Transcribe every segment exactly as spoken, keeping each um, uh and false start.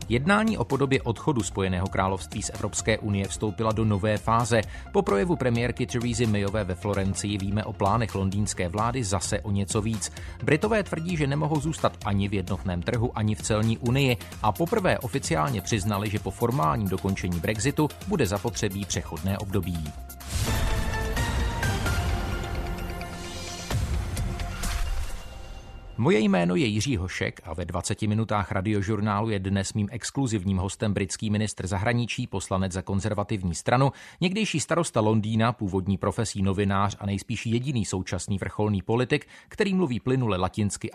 Jednání o podobě odchodu Spojeného království z Evropské unie vstoupila do nové fáze. Po projevu premiérky Theresy Mayové ve Florencii víme o plánech londýnské vlády zase o něco víc. Britové tvrdí, že nemohou zůstat ani v jednotném trhu, ani v celní unii a poprvé oficiálně přiznali, že po formálním dokončení Brexitu bude zapotřebí přechodné období. Moje jméno je Jiří Hošek a ve dvaceti minutách radiožurnálu je dnes mým exkluzivním hostem britský ministr zahraničí, poslanec za konzervativní stranu, někdejší starosta Londýna, původní profesí novinář a nejspíš jediný současný vrcholný politik, který mluví plynule latinsky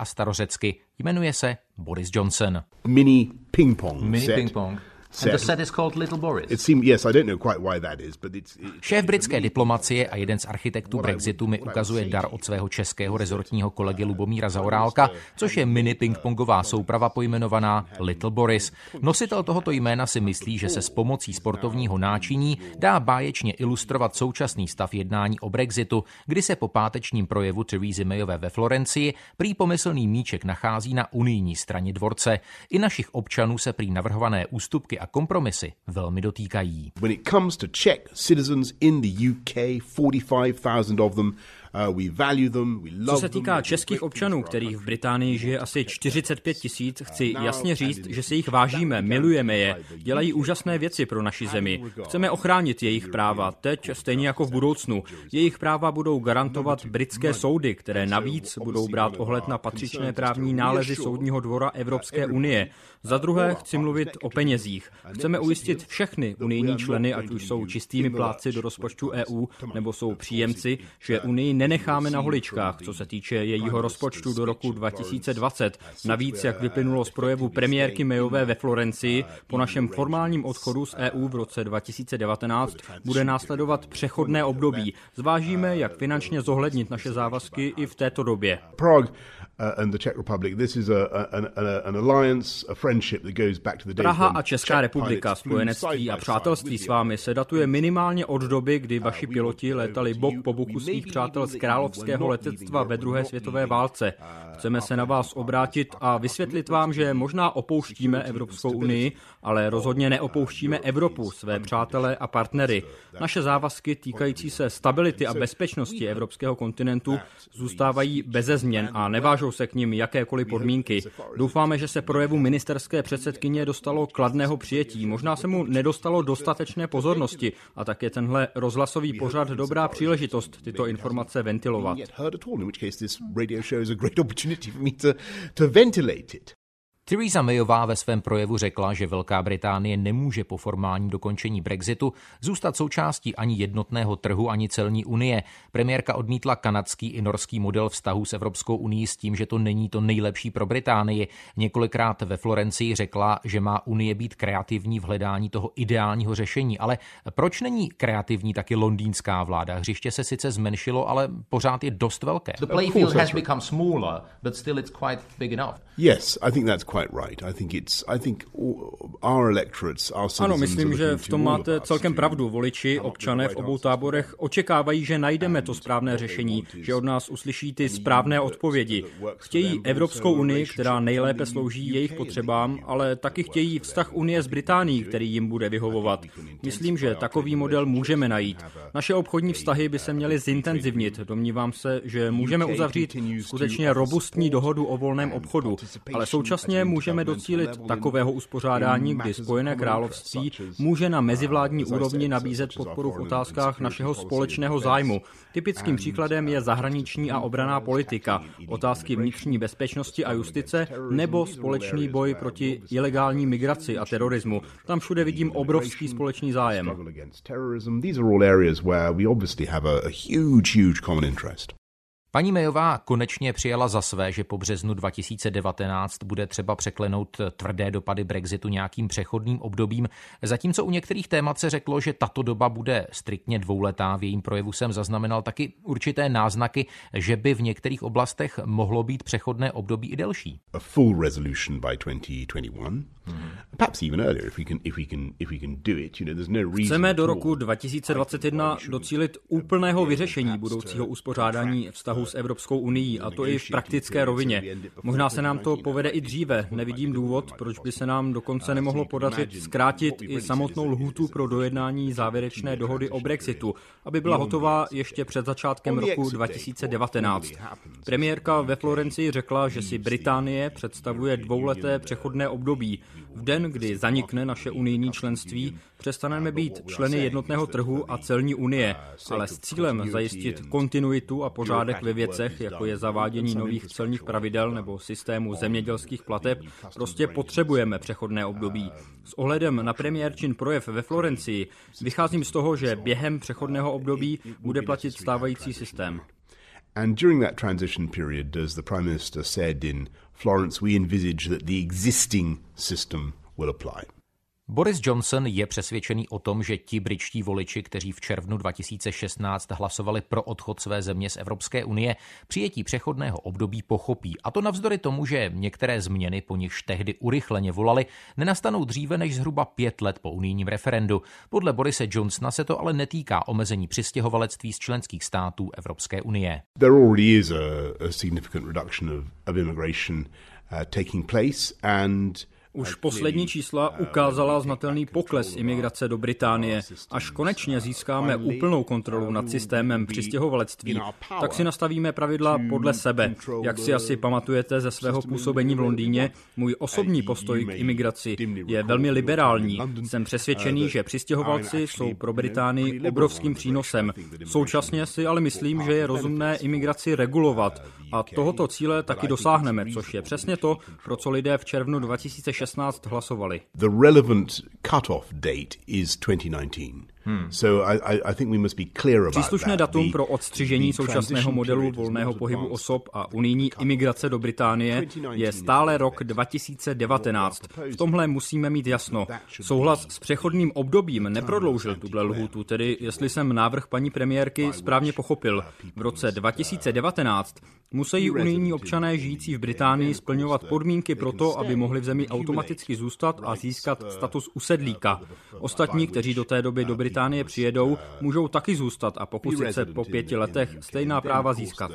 a starořecky. Jmenuje se Boris Johnson. Mini ping-pong Mini set. ping-pong. And the set is called Little Boris. It seemed, yes, I don't know quite why that is, but it's, it's Šéf britské diplomacie a jeden z architektů Brexitu mi ukazuje dar od svého českého rezortního kolegy Lubomíra Zaorálka, což je mini pingpongová souprava pojmenovaná Little Boris. Nositel tohoto jména si myslí, že se s pomocí sportovního náčiní dá báječně ilustrovat současný stav jednání o Brexitu, kdy se po pátečním projevu Theresy Mayové ve Florencii prý pomyslný míček nachází na unijní straně dvorce. I našich občanů se prý navrhované ústupky a kompromisy velmi dotýkají. When it comes to Czech citizens in the U K, forty-five thousand of them, uh, we value them, we love them. Co se týká českých občanů, kterých v Británii žije asi čtyřicet pět tisíc, chci jasně říct, že se jich vážíme, milujeme je, dělají úžasné věci pro naši zemi. Chceme ochránit jejich práva, teď stejně jako v budoucnu. Jejich práva budou garantovat britské soudy, které navíc budou brát ohled na patřičné právní nálezy Soudního dvora Evropské unie. Za druhé chci mluvit o penězích. Chceme ujistit všechny unijní členy, ať už jsou čistými plátci do rozpočtu E U, nebo jsou příjemci, že Unii nenecháme na holičkách, co se týče jejího rozpočtu do roku dva tisíce dvacet. Navíc, jak vyplynulo z projevu premiérky Mayové ve Florencii, po našem formálním odchodu z E U v roce dva tisíce devatenáct bude následovat přechodné období. Zvážíme, jak finančně zohlednit naše závazky i v této době. Prague uh, and the Czech Republic, this is a, an, an alliance, a friendship that goes back to the days Praha when a Česká republika, spojenectví a přátelství s vámi se datuje minimálně od doby, kdy vaši piloti létali bok po boku svých přátel z královského letectva ve druhé světové válce. Chceme se na vás obrátit a vysvětlit vám, že možná opouštíme Evropskou unii, ale rozhodně neopouštíme Evropu, své přátele a partnery. Naše závazky týkající se stability a bezpečnosti evropského kontinentu zůstávají beze změn a nevážou se k nim jakékoliv podmínky. Doufáme, že se projevu ministerské předsedkyně dostalo kladného přijetí. Možná se mu nedostalo dostatečné pozornosti a tak je tenhle rozhlasový pořad dobrá příležitost tyto informace ventilovat. Theresa Mayová ve svém projevu řekla, že Velká Británie nemůže po formálním dokončení Brexitu zůstat součástí ani jednotného trhu, ani celní unie. Premiérka odmítla kanadský i norský model vztahů s Evropskou unií s tím, že to není to nejlepší pro Británii. Několikrát ve Florencii řekla, že má unie být kreativní v hledání toho ideálního řešení. Ale proč není kreativní taky londýnská vláda? Hřiště se sice zmenšilo, ale pořád je dost velké. The playfield has become smaller, but still it's quite big enough. Yes, I think that's quite right. I think it's I think our electorates, our citizens. Ano, myslím, že v tom máte celkem pravdu. Voliči, občané v obou táborech očekávají, že najdeme to správné řešení, že od nás uslyší ty správné odpovědi. Chtějí Evropskou unii, která nejlépe slouží jejich potřebám, ale taky chtějí vztah Unie s Británií, který jim bude vyhovovat. Myslím, že takový model můžeme najít. Naše obchodní vztahy by se měly zintenzivnit. Domnívám se, že můžeme uzavřít skutečně robustní dohodu o volném obchodu, ale současně můžeme docílit takového uspořádání, kdy Spojené království může na mezivládní úrovni nabízet podporu v otázkách našeho společného zájmu. Typickým příkladem je zahraniční a obranná politika, otázky vnitřní bezpečnosti a justice nebo společný boj proti ilegální migraci a terorismu. Tam všude vidím obrovský společný zájem. Paní Mayová konečně přijala za své, že po březnu dva tisíce devatenáct bude třeba překlenout tvrdé dopady Brexitu nějakým přechodným obdobím, zatímco u některých témat se řeklo, že tato doba bude striktně dvouletá. V jejím projevu jsem zaznamenal taky určité náznaky, že by v některých oblastech mohlo být přechodné období i delší. A full resolution by twenty twenty-one. Perhaps even earlier if we can if we can if we can do it, you know, there's no reason. Chceme do roku dva tisíce dvacet jedna docílit úplného vyřešení budoucího uspořádání vztahu vztahu s Evropskou unií, a to i v praktické rovině. Možná se nám to povede i dříve. Nevidím důvod, proč by se nám dokonce nemohlo podařit zkrátit i samotnou lhůtu pro dojednání závěrečné dohody o Brexitu, aby byla hotová ještě před začátkem roku dva tisíce devatenáct. Premiérka ve Florencii řekla, že si Británie představuje dvouleté přechodné období. V den, kdy zanikne naše unijní členství, přestaneme být členy jednotného trhu a celní unie, ale s cílem zajistit kontinuitu a pořádek ve věcech, jako je zavádění nových celních pravidel nebo systému zemědělských plateb, prostě potřebujeme přechodné období. S ohledem na premiérčin projev ve Florencii vycházím z toho, že během přechodného období bude platit stávající systém. And during that transition period, as the Prime Minister said in Florence, we envisage that the existing system will apply. Boris Johnson je přesvědčený o tom, že ti britští voliči, kteří v červnu dva tisíce šestnáct hlasovali pro odchod své země z Evropské unie, přijetí přechodného období pochopí. A to navzdory tomu, že některé změny, po nichž tehdy urychleně volali, nenastanou dříve než zhruba pět let po unijním referendu. Podle Borise Johnsona se to ale netýká omezení přistěhovalectví z členských států Evropské unie. There already is a, a significant reduction of, of immigration uh, taking place and Už poslední čísla ukázala znatelný pokles imigrace do Británie. Až konečně získáme úplnou kontrolu nad systémem přistěhovalectví, tak si nastavíme pravidla podle sebe. Jak si asi pamatujete ze svého působení v Londýně, můj osobní postoj k imigraci je velmi liberální. Jsem přesvědčený, že přistěhovalci jsou pro Británii obrovským přínosem. Současně si ale myslím, že je rozumné imigraci regulovat a tohoto cíle taky dosáhneme, což je přesně to, pro co lidé v červnu dva tisíce šestnáct hlasovali. The relevant cut-off date is twenty nineteen. Hmm. So I, I think we must be clear about Příslušné that. datum The, pro odstřižení současného modelu volného pohybu osob a unijní imigrace do Británie je stále rok dva tisíce devatenáct. V tomhle musíme mít jasno. Souhlas s přechodným obdobím neprodloužil tuhle lhůtu, tedy jestli jsem návrh paní premiérky správně pochopil. V roce dva tisíce devatenáct musí unijní občané žijící v Británii splňovat podmínky pro to, aby mohli v zemi automaticky zůstat a získat status usedlíka. Ostatní, kteří do té doby do Británie přijedou, můžou taky zůstat a pokusit se po pěti letech stejná práva získat.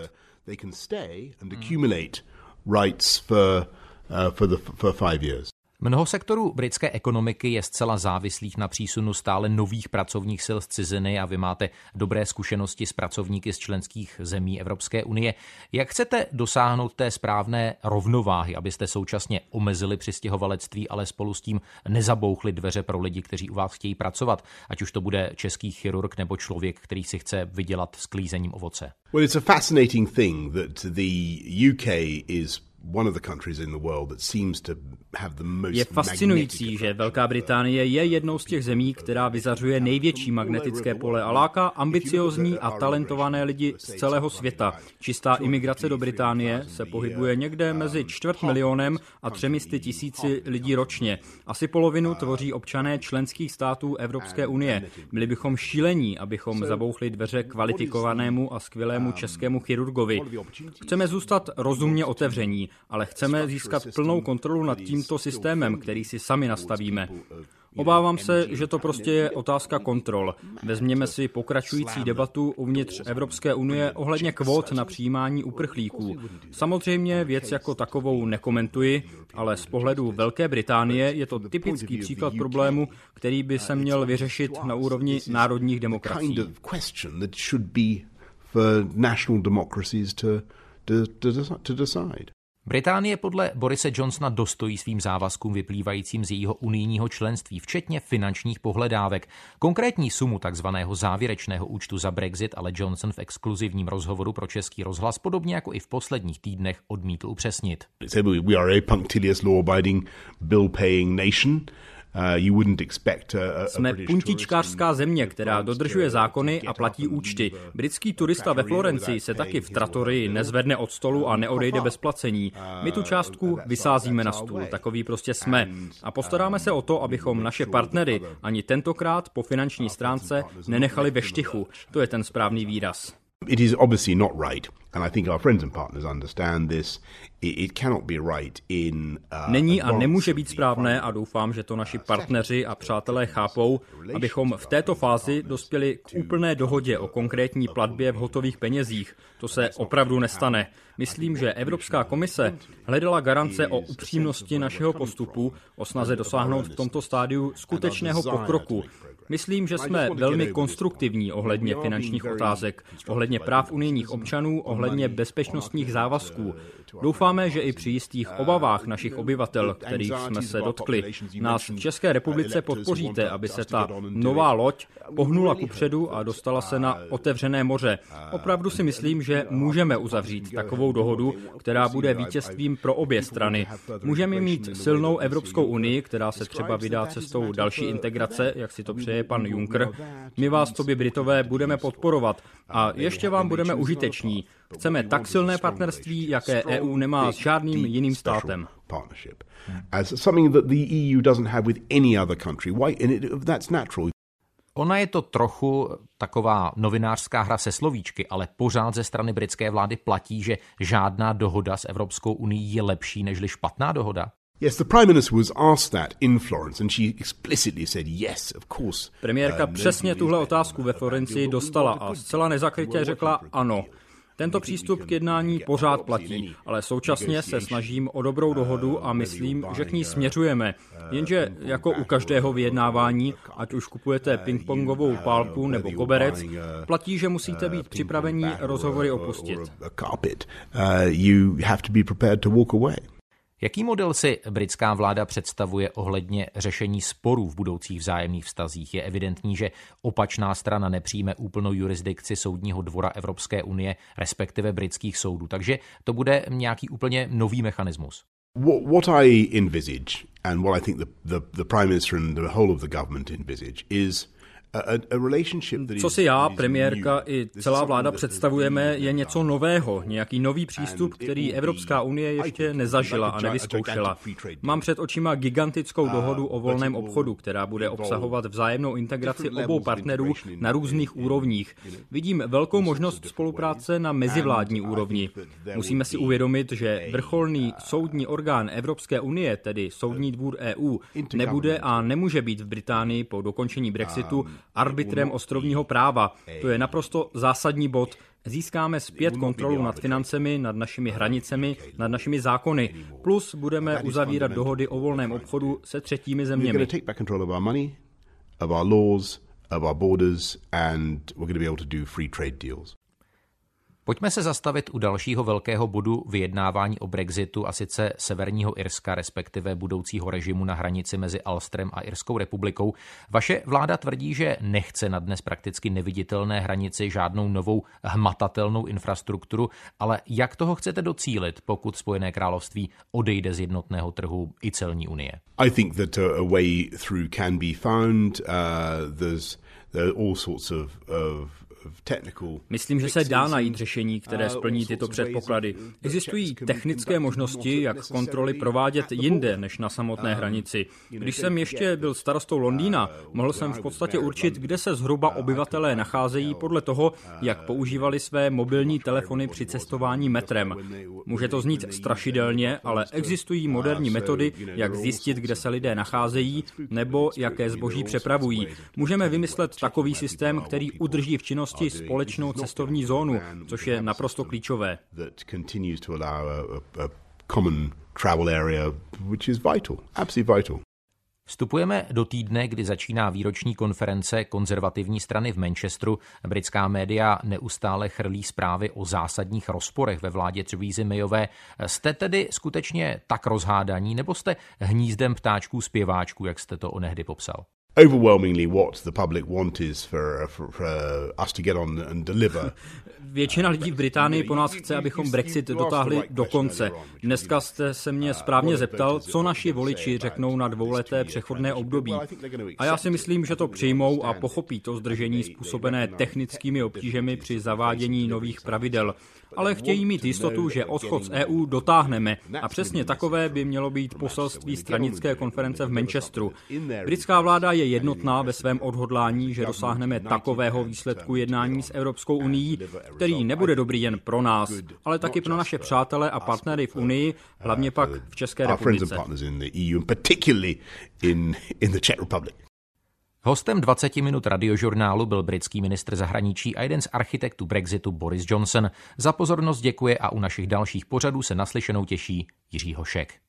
Mnoho sektorů britské ekonomiky je zcela závislých na přísunu stále nových pracovních sil z ciziny a vy máte dobré zkušenosti s pracovníky z členských zemí Evropské unie. Jak chcete dosáhnout té správné rovnováhy, abyste současně omezili přistěhovalectví, ale spolu s tím nezabouchli dveře pro lidi, kteří u vás chtějí pracovat, ať už to bude český chirurg nebo člověk, který si chce vydělat sklízením ovoce? Well, it's a fascinating thing that the U K is one of the countries in the world that seems to have the most. Je fascinující, že Velká Británie je jednou z těch zemí, která vyzařuje největší magnetické pole a láká ambiciozní a talentované lidi z celého světa. Čistá imigrace do Británie se pohybuje někde mezi čtvrt milionem a třemi sty tisíci lidí ročně. Asi polovinu tvoří občané členských států Evropské unie. Byli bychom šílení, abychom zabouchli dveře kvalifikovanému a skvělému českému chirurgovi. Chceme zůstat rozumně otevření, ale chceme získat plnou kontrolu nad tímto systémem, který si sami nastavíme. Obávám se, že to prostě je otázka kontrol. Vezměme si pokračující debatu uvnitř Evropské unie ohledně kvót na přijímání uprchlíků. Samozřejmě věc jako takovou nekomentuji, ale z pohledu Velké Británie je to typický příklad problému, který by se měl vyřešit na úrovni národních demokracií. Británie podle Borise Johnsona dostojí svým závazkům vyplývajícím z jejího unijního členství, včetně finančních pohledávek. Konkrétní sumu takzvaného závěrečného účtu za Brexit ale Johnson v exkluzivním rozhovoru pro Český rozhlas podobně jako i v posledních týdnech odmítl upřesnit. We are a punctilious, law-abiding, bill-paying nation. Jsme puntičkářská země, která dodržuje zákony a platí účty. Britský turista ve Florencii se taky v Trattorii nezvedne od stolu a neodejde bez placení. My tu částku vysázíme na stůl, takový prostě jsme. A postaráme se o to, abychom naše partnery ani tentokrát po finanční stránce nenechali ve štychu. To je ten správný výraz. It is obviously not right And I think our friends and partners understand this. It cannot be right in, uh, Není a nemůže být správné, a doufám, že to naši partneři a přátelé chápou, abychom v této fázi dospěli k úplné dohodě o konkrétní platbě v hotových penězích. To se opravdu nestane. Myslím, že Evropská komise hledala garance o upřímnosti našeho postupu, o snaze dosáhnout v tomto stádiu skutečného pokroku. Myslím, že jsme velmi konstruktivní ohledně finančních otázek, ohledně práv unijních občanů, ohledně bezpečnostních závazků. Doufáme, že i při jistých obavách našich obyvatel, kterých jsme se dotkli, nás v České republice podpoříte, aby se ta nová loď pohnula kupředu a dostala se na otevřené moře. Opravdu si myslím, že můžeme uzavřít takovou dohodu, která bude vítězstvím pro obě strany. Můžeme mít silnou Evropskou unii, která se třeba vydá cestou další integrace, jak si to přeje pan Juncker. My vás, coby Britové, budeme podporovat a ještě vám budeme užiteční. Chceme tak silné partnerství, jaké E U nemá s žádným jiným státem. Ona je to trochu taková novinářská hra se slovíčky, ale pořád ze strany britské vlády platí, že žádná dohoda s Evropskou unií je lepší nežli špatná dohoda. Yes, the Prime Minister was asked that in Florence and she explicitly said yes, of course. Premiérka přesně tuhle otázku ve Florencii dostala a zcela nezakrytě řekla ano. Tento přístup k jednání pořád platí, ale současně se snažím o dobrou dohodu a myslím, že k ní směřujeme. Jenže jako u každého vyjednávání, ať už kupujete pingpongovou pálku nebo koberec, platí, že musíte být připraveni rozhovory opustit. Jaký model si britská vláda představuje ohledně řešení sporů v budoucích vzájemných vztazích? Je evidentní, že opačná strana nepřijme úplnou jurisdikci Soudního dvora Evropské unie, respektive britských soudů. Takže to bude nějaký úplně nový mechanismus. What I envisage and what I think the, the, the Prime Minister and the whole of the government envisage is Co si já, premiérka i celá vláda představujeme, je něco nového, nějaký nový přístup, který Evropská unie ještě nezažila a nevyzkoušela. Mám před očima gigantickou dohodu o volném obchodu, která bude obsahovat vzájemnou integraci obou partnerů na různých úrovních. Vidím velkou možnost spolupráce na mezivládní úrovni. Musíme si uvědomit, že vrcholný soudní orgán Evropské unie, tedy Soudní dvůr E U, nebude a nemůže být v Británii po dokončení Brexitu arbitrem ostrovního práva. To je naprosto zásadní bod. Získáme zpět kontrolu nad financemi, nad našimi hranicemi, nad našimi zákony. Plus budeme uzavírat dohody o volném obchodu se třetími zeměmi. Pojďme se zastavit u dalšího velkého bodu vyjednávání o Brexitu, a sice Severního Irska, respektive budoucího režimu na hranici mezi Ulsterem a Irskou republikou. Vaše vláda tvrdí, že nechce na dnes prakticky neviditelné hranici žádnou novou hmatatelnou infrastrukturu, ale jak toho chcete docílit, pokud Spojené království odejde z jednotného trhu i celní unie? I think that a way through can be found. Uh, there's there are all sorts of, of Myslím, že se dá najít řešení, které splní tyto předpoklady. Existují technické možnosti, jak kontroly provádět jinde než na samotné hranici. Když jsem ještě byl starostou Londýna, mohl jsem v podstatě určit, kde se zhruba obyvatelé nacházejí podle toho, jak používali své mobilní telefony při cestování metrem. Může to znít strašidelně, ale existují moderní metody, jak zjistit, kde se lidé nacházejí nebo jaké zboží přepravují. Můžeme vymyslet takový systém, který udrží v činnosti společnou cestovní zónu, což je naprosto klíčové. Vstupujeme do týdne, kdy začíná výroční konference konzervativní strany v Manchesteru. Britská média neustále chrlí zprávy o zásadních rozporech ve vládě Theresy Mayové. Jste tedy skutečně tak rozhádaní, nebo jste hnízdem ptáčků zpěváčků, jak jste to onehdy popsal? Overwhelmingly what the public want is for, for, for us to get on and deliver. Většina lidí v Británii po nás chce, abychom Brexit dotáhli do konce. Dneska jste se mě správně zeptal, co naši voliči řeknou na dvouleté přechodné období. A já si myslím, že to přijmou a pochopí to zdržení způsobené technickými obtížemi při zavádění nových pravidel. ale chtějí mít jistotu, že odchod z E U dotáhneme. A přesně takové by mělo být poselství stranické konference v Manchesteru. Britská vláda je jednotná ve svém odhodlání, že dosáhneme takového výsledku jednání s Evropskou unií, který nebude dobrý jen pro nás, ale taky pro naše přátele a partnery v Unii, hlavně pak v České republice. Hostem dvacet minut radiožurnálu byl britský ministr zahraničí a jeden z architektů Brexitu Boris Johnson. Za pozornost děkuje a u našich dalších pořadů se naslyšenou těší Jiří Hošek.